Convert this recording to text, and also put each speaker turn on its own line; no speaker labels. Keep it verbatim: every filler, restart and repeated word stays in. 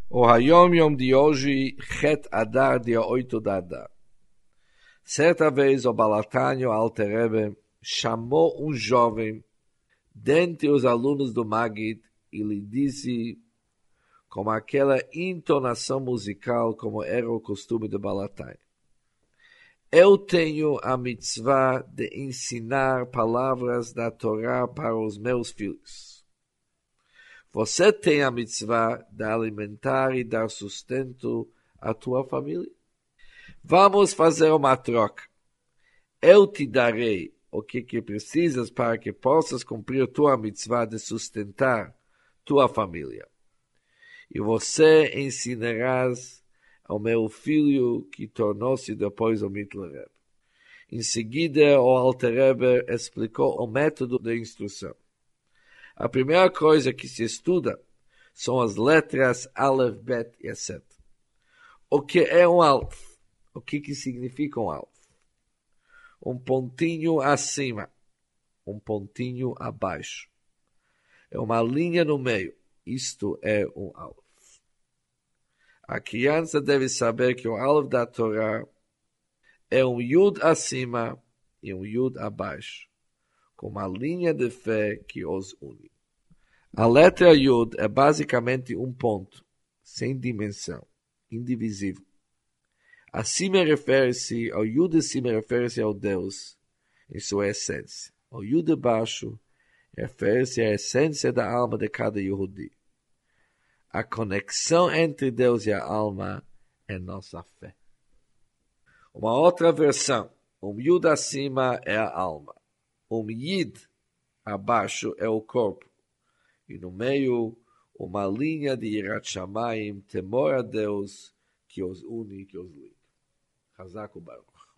O Hayom Yom de hoje, Het Adar, dia oito de Adar. Certa vez o Balatânio Alter Rebbe chamou um jovem dentre os alunos do Maggid e lhe disse, com aquela entonação musical como era o costume do Balatânio: eu tenho a mitzvah de ensinar palavras da Torá para os meus filhos. Você tem a mitzvah de alimentar e dar sustento à tua família. Vamos fazer uma troca. Eu te darei o que, que precisas para que possas cumprir tua mitzvah de sustentar tua família. E você ensinarás ao meu filho que tornou-se depois o Mittler Rebbe. Em seguida, o Alter Rebbe explicou o método de instrução. A primeira coisa que se estuda são as letras Aleph, Bet e etcétera. O que é um Aleph? O que, que significa um Aleph? Um pontinho acima, um pontinho abaixo. É uma linha no meio. Isto é um Aleph. A criança deve saber que o Aleph da Torá é um Yud acima e um Yud abaixo, com uma linha de fé que os une. A letra Yud é basicamente um ponto, sem dimensão, indivisível. Acima refere-se ao Yud acima refere-se ao Deus, em sua essência. O Yud abaixo refere-se à essência da alma de cada Yehudi. A conexão entre Deus e a alma é nossa fé. Uma outra versão, um Yud acima é a alma, um Yid abaixo é o corpo, e no meio uma linha de Yirat Shamayim, temor a Deus, que os une e que os liga. Chazak u'Baruch.